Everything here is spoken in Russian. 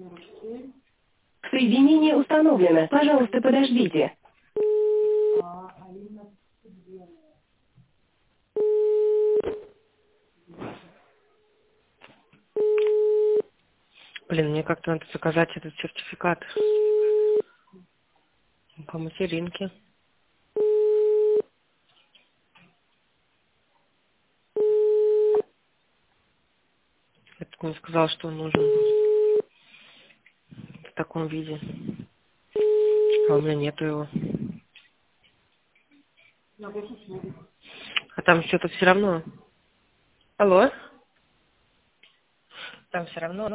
Соединение установлено. Пожалуйста, подождите. Блин, мне как-то надо заказать этот сертификат по материнке. Этот мне сказал, что он нужен в таком виде. А у меня нету его. А там что-то все равно. Алло? Там все равно.